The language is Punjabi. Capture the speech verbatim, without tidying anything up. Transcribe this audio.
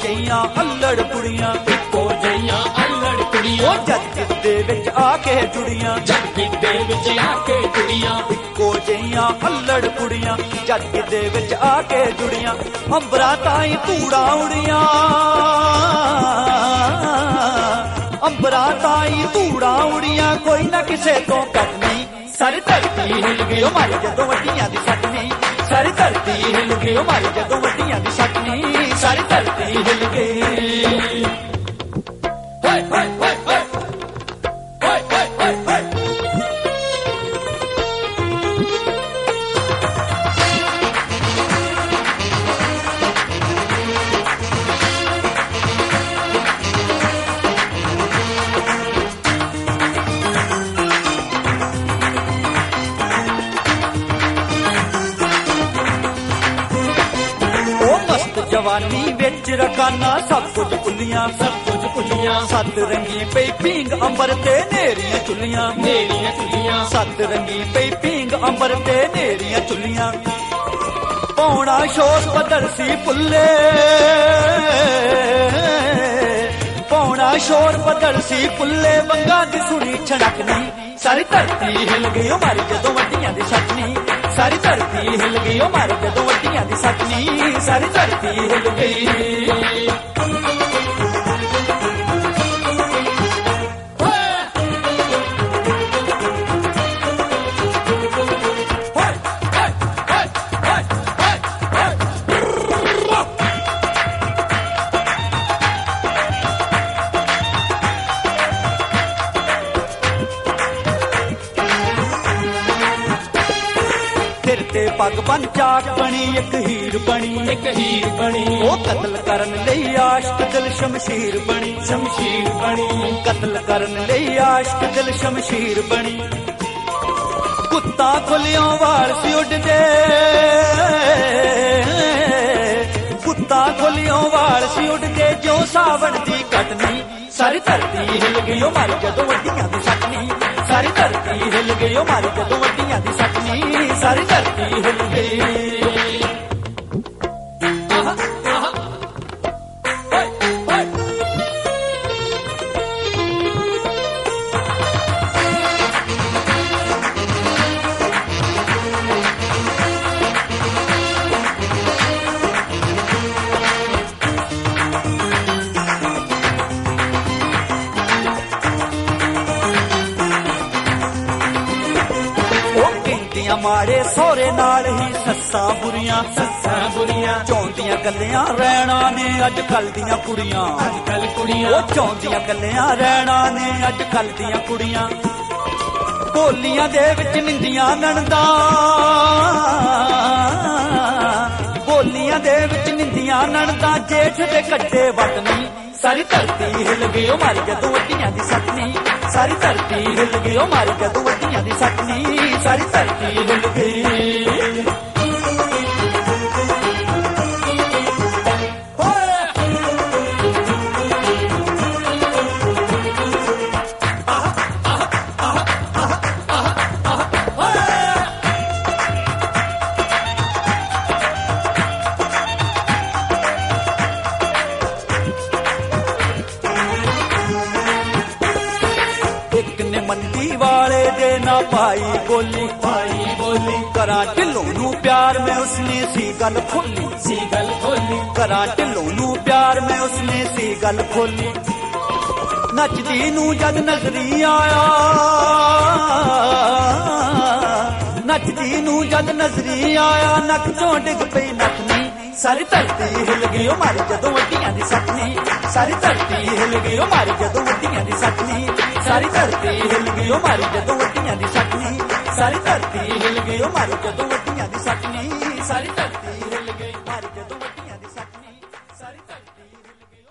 ਜਿਹੀਆਂ ਅਲੜ ਕੁੜੀਆਂ, ਇੱਕੋ ਜਿਹੀਆਂ ਅਲੜ ਕੁੜੀਆਂ, ਉਹ ਜੱਜ ਦੇ ਵਿੱਚ ਆ ਕੇ ਜੁੜੀਆਂ, ਜੱਗ ਦੇ ਵਿੱਚ ਆ ਕੇ ਕੁੜੀਆਂ, ਇੱਕੋ ਜਿਹੀਆਂ ਅਲੜ ਕੁੜੀਆਂ, ਜੱਗ ਦੇ ਵਿੱਚ ਆ ਕੇ ਜੁੜੀਆਂ। ਅੰਬਰਾਂ ਤਾਈਂ ਧੂੜਾਂ ਉੜੀਆਂ, ਅੰਬਰਾਂ ਤਾਈਂ ਧੂੜਾਂ ਉੜੀਆਂ, ਕੋਈ ਨਾ ਕਿਸੇ ਤੋਂ ਘੱਟ ਨਹੀਂ। ਸਾਰੀ ਧਰਤੀ ਹਿੱਲ ਗਈ ਉਹ ਮਾਰੀ ਜਦੋਂ ਵੱਡੀਆਂ ਦੀ ਸੱਟ ਨਹੀਂ, ਸਾਰੀ ਧਰਤੀ ਹਿੱਲ ਗਈ ਉਹ ਮਾਰੀ ਜਦੋਂ ਵੱਡੀਆਂ ਦੀ ਸੱਟ ਨਹੀਂ, ਸਾਰੀ ਧਰਤੀ ਹਿੱਲ ਗਈ। ਹਾਏ ਹਾਏ ਹਾਏ ਹਾਏ ਹਾਏ ਹਾਏ ਹਾਏ। ਜਵਾਨੀ ਵਿੱਚ ਰਕਾਨਾ ਸਭ ਕੁਝ ਭੁੱਲੀਆਂ, ਸਭ ਕੁਝ ਭੁੱਲੀਆਂ, ਸੱਤ ਰੰਗੀ ਪਈ ਪੀਂਗ ਅੰਬਰ ਤੇ ਨੇਰੀਆਂ ਚੁੱਲੀਆਂ, ਨੇਰੀਆਂ ਚੁੱਲੀਆਂ, ਸੱਤ ਰੰਗੀ ਪਈ ਪੀਂਗ ਅੰਬਰ ਤੇ ਨੇਰੀਆਂ ਚੁੱਲੀਆਂ। ਪੌਣਾ ਸ਼ੋਰ ਬਦਲ ਸੀ ਫੁੱਲੇ, ਪੌਣਾ ਸ਼ੋਰ ਬਦਲ ਸੀ ਫੁੱਲੇ, ਬੰਗਾ ਦੀ ਸੁਣੀ ਛੜਕ ਨਹੀਂ। ਸਾਰੀ ਧਰਤੀ ਹਿੱਲ ਗਈ ਉਹ ਮਾਰੀ ਜਦੋਂ ਵੱਡੀਆਂ ਦੀ ਸੱਟ ਨਹੀਂ, ਸਾਰੀ ਧਰਤੀ ਹਿੱਲ ਗਈ ਉਹ ਮਾਰੀ ਜਦੋਂ ਵੱਡੀਆਂ ਦੀ ਸੱਟ ਨਹੀਂ, ਸਾਰੀ ਧਰਤੀ ਹਿੱਲ ਗਈ। ਸਿਰ ਤੇ ਪੱਗ ਬੰਨ ਚਾਕ ਬਣੀ ਇੱਕ ਹੀਰ ਬਣੀ, ਇੱਕ ਹੀਰ ਬਣੀ, ਉਹ ਕਤਲ ਕਰਨ ਲਈ ਆਸ਼ਕ ਦਿਲ ਸ਼ਮਸ਼ੀਰ ਬਣੀ, ਸ਼ਮਸ਼ੀਰ ਬਣੀ, ਕਤਲ ਕਰਨ ਲਈ ਆਸ਼ਕ ਦਿਲ ਸ਼ਮਸ਼ੀਰ ਬਣੀ। ਕੁੱਤਾ ਖੁੱਲਿਓਂ ਵਾਲ ਸੀ ਉੱਡਦੇ, ਕੁੱਤਾ ਖੁੱਲਿਓਂ ਵਾਲ ਸੀ ਉੱਡਦੇ, ਜੋ ਸਾਵਣ ਦੀ ਕਟਨੀ। ਸਾਰੀ ਧਰਤੀ ਹਿੱਲ ਗਈ ਉਹ ਮਾਰੀ ਜਦੋਂ ਵੱਡੀਆਂ ਦੀ ਸੱਟ ਨਹੀਂ, ਸਾਰੀ ਧਰਤੀ ਹਿੱਲ ਗਈ ਉਹ ਮਾਰੀ ਜਦੋਂ ਵੱਡੀਆਂ ਦੀ ਸੱਟ ਨਹੀਂ, ਸਾਰੀ ਧਰਤੀ ਹਿੱਲ ਗਈ। ਮਾੜੇ ਸੋਹਰੇ ਨਾਲ ਹੀ ਸੱਸਾਂ ਬੁਰੀਆਂ, ਸੱਸਾਂ ਬੁਰੀਆਂ, ਚਾਹੁੰਦੀਆਂ ਗੱਲਿਆਂ ਰਹਿਣਾ ਨੇ ਅੱਜ ਕੱਲ ਦੀਆਂ ਕੁੜੀਆਂ, ਅੱਜ ਕੱਲ ਕੁੜੀਆਂ, ਉਹ ਚਾਹੁੰਦੀਆਂ ਗੱਲਿਆਂ ਰਹਿਣਾ ਨੇ ਅੱਜ ਕੱਲ ਦੀਆਂ ਕੁੜੀਆਂ। ਬੋਲੀਆਂ ਦੇ ਵਿੱਚ ਨਿੰਦੀਆਂ ਨਣਦਾਂ, ਬੋਲੀਆਂ ਦੇ ਵਿੱਚ ਨਿੰਦੀਆਂ ਨਣਦਾਂ, ਜੇਠ ਦੇ ਕੱਟੇ ਵੱਟ ਨਹੀਂ। ਸਾਰੀ ਧਰਤੀ ਹਿੱਲ ਗਈ ਉਹ ਮਾਰੀ ਜਦੋਂ ਵੱਡੀਆਂ ਦੀ ਸੱਟ ਨਹੀਂ, ਸਾਰੀ ਧਰਤੀ ਹਿੱਲ ਗਈ ਉਹ ਮਾਰੀ ਜਦੋਂ ਵੱਡੀਆਂ ਦੀ ਸੱਟ ਨਹੀਂ, ਸਾਰੀ ਧਰਤੀ ਹਿੱਲ ਗਈ। ਮੰਡੀ ਵਾਲੇ ਦੇ ਨਾ ਪਾਈ ਬੋਲੀ, ਪਾਈ ਬੋਲੀ, ਕਰਾਂ ਢਿੱਲੋਂ ਨੂੰ ਪਿਆਰ ਮੈਂ ਉਸਨੇ ਸੀ ਗੱਲ ਖੋਲੀ, ਸੀ ਗੱਲ ਖੋਲੀ, ਕਰਾਂ ਢਿੱਲੋਂ ਨੂੰ ਪਿਆਰ ਮੈਂ ਉਸਨੇ ਸੀ ਗੱਲ ਖੋਲੀ। ਨੱਚਦੀ ਨੂੰ ਜਦ ਨਜ਼ਰੀ ਆਇਆ, ਨੱਚਦੀ ਨੂੰ ਜਦ ਨਜ਼ਰੀ ਆਇਆ, ਨੱਕ ਚੋਂ ਡਿੱਗ ਪਈ ਨੱਕ ਨਹੀਂ। ਸਾਰੀ ਧਰਤੀ ਹਿੱਲ ਗਈ ਉਹ ਮਾਰੀ ਜਦੋਂ ਵੱਡੀਆਂ ਦੀ ਸੱਟ ਨਹੀਂ, ਸਾਰੀ ਧਰਤੀ ਹਿੱਲ ਗਈ ਉਹ ਮਾਰੀ ਜਦੋਂ ਵੱਡੀਆਂ ਦੀ ਸੱਟ ਨਹੀਂ, ਸਾਰੀ ਧਰਤੀ ਹਿੱਲ ਗਈ ਉਹ ਮਾਰੀ ਜਦੋਂ ਵੱਡੀਆਂ ਦੀ ਸੱਟ ਨਹੀਂ, ਸਾਰੀ ਧਰਤੀ ਹਿੱਲ ਗਈ ਉਹ ਮਾਰੀ ਜਦੋਂ ਵੱਡੀਆਂ ਦੀ ਸੱਟ ਨਹੀਂ, ਸਾਰੀ ਧਰਤੀ ਹਿੱਲ ਗਈ ਮਾਰੀ ਜਦੋਂ ਵੱਡੀਆਂ ਦੀ ਸੱਟ ਨਹੀਂ, ਸਾਰੀ ਧਰਤੀ ਹਿੱਲ ਗਈ।